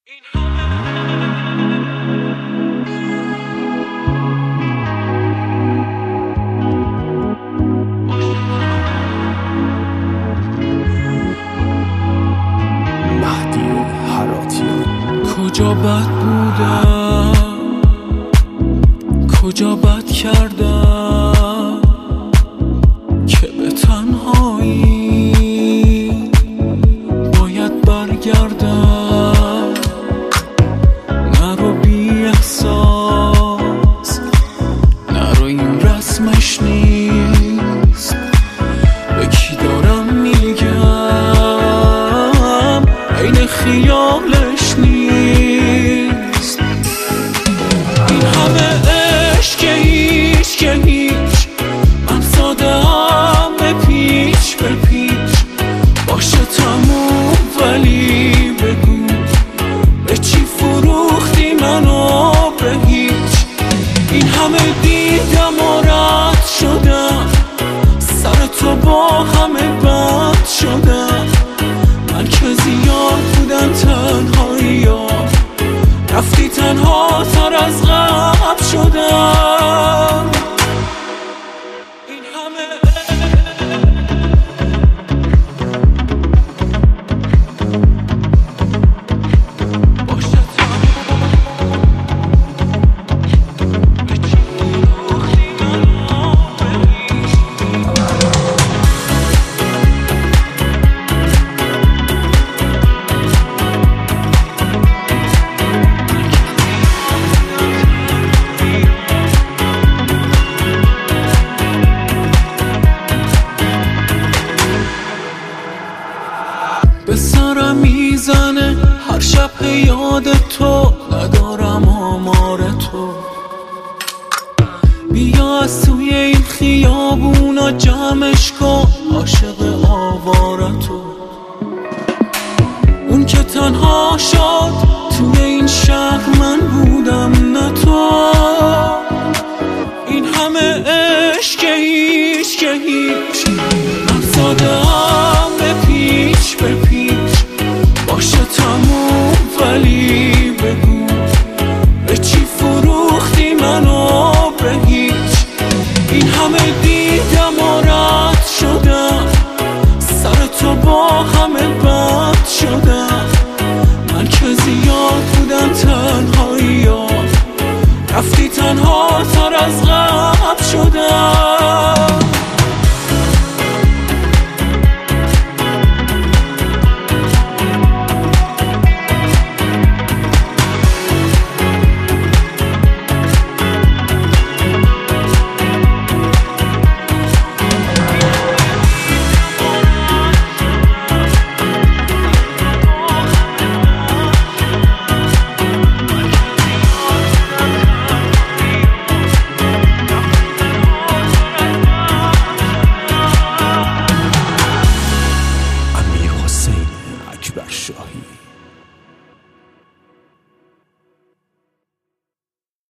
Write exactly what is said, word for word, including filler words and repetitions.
کجا بد بودم، کجا بد کردم که به تنهایی باید برگردم. نرو بی احساس، نرو این رسمش نیست. به کی دارم میگم عین خیالش نیست. این همه عشق که هیچ که هیچ، من ساده هم به پیچ به پیچ. باشه تموم ولی بگو به چی فروختی منو به هیچ. این همه دیدم و رد شدم، سر تو با همه بد شدم. من که زیاد بودم تنهایی ها، رفتی تنها تر از غم شدم. این همه باشه به چی فروختی منو به هیچ. به سرم میزنه هر شب یاد تو، ندارم آمار تو. بیا از توی این خیابونا جمعش کن، عاشق آواره تو. اون که تنها شد توی این شهر من بودم نه تو.